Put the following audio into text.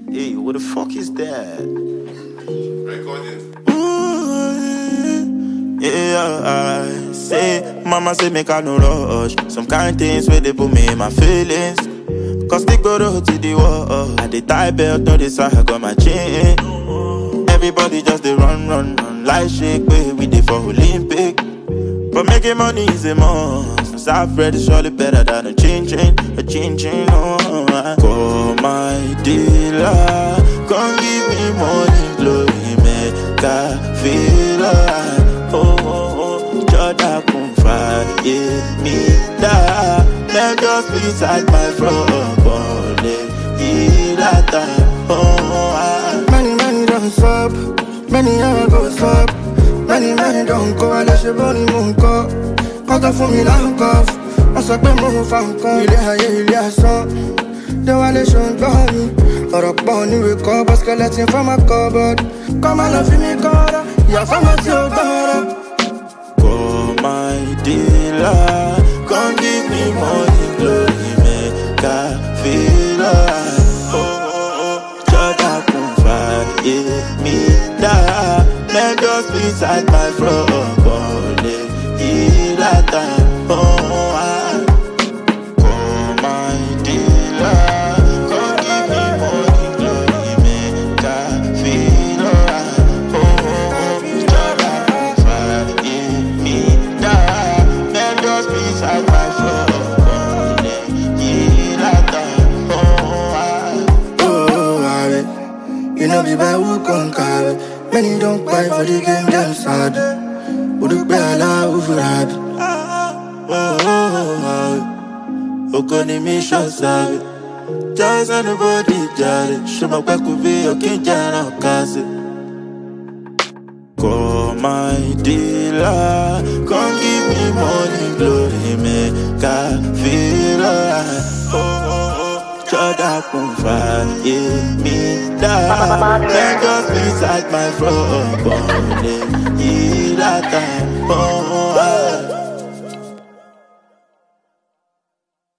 Hey, what the fuck is that? Recording. Yeah, I say, mama say make I no rush. Some kind things where they put me in my feelings. Cause they go to the wall. I the tie belt, no this I got my chain. Everybody just they run. Like shake, baby, we dey for Olympic. But making money is a must. Cause I've read it's surely better than a chain. Oh, call my dealer, come give me money, glory, make I feel alright. Jordan come fight me da. Let just beside my front, Many don't stop, many hours go stop. Many don't go, unless your body moon go. Contact for me like off. I saw them move from come. Il y a ça. The violation got me. Or a bunny we call, but skeleton from a cupboard. Come on, love me, God. Yeah, from a till God. Call my dealer, come give me money, glory, make I feel alright. Jordan come fight me da. Let just beside my front, you know be by who can carry. Many don't buy for the game, them sad. Would you be allowed for that? Okoni mi shosabe. Just anybody jare. Shoma kwa kubi okinjana kasi. Call my dealer, come give me money, glory, make I feel alright. Jordan come fight me da. Then just beside my front, yeah, that time.